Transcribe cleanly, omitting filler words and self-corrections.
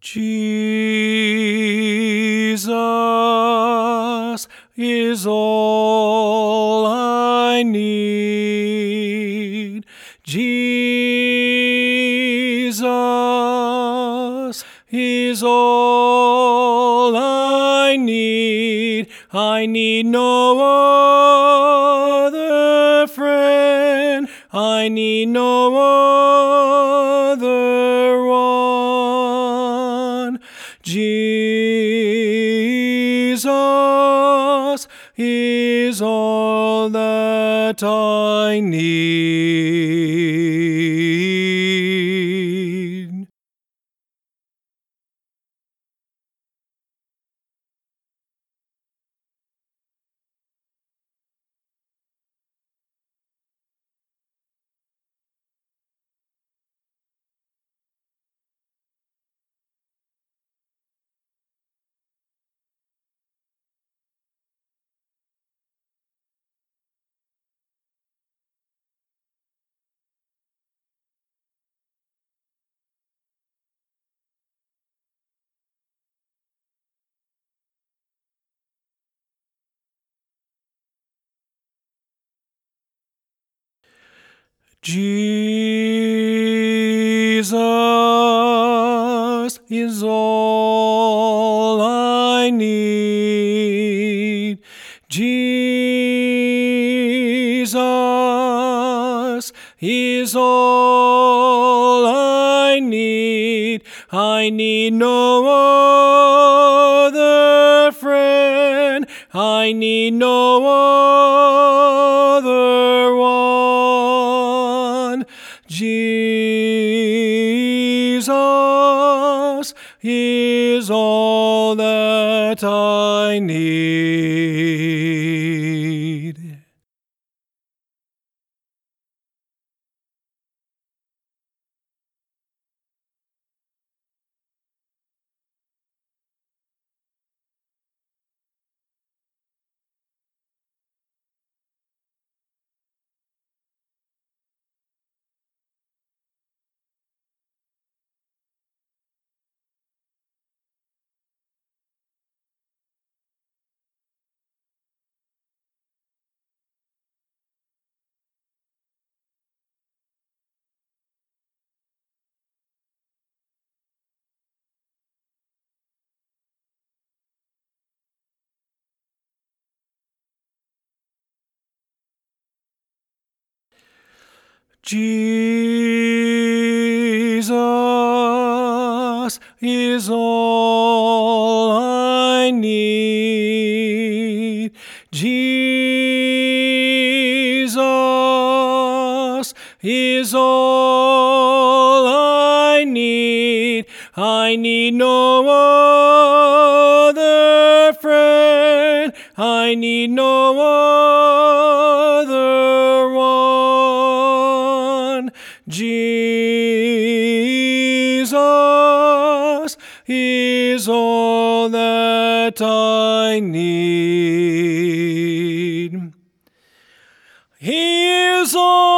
Jesus is all I need. Jesus is all I need. I need no other friend. I need no other one. Jesus is all that I need. Jesus is all I need. Jesus is all I need. I need no other friend. I need no other one. Jesus is all that I need. Jesus is all I need. Jesus is all I need. I need no other friend. I need no other one. Jesus is all that I need. He is all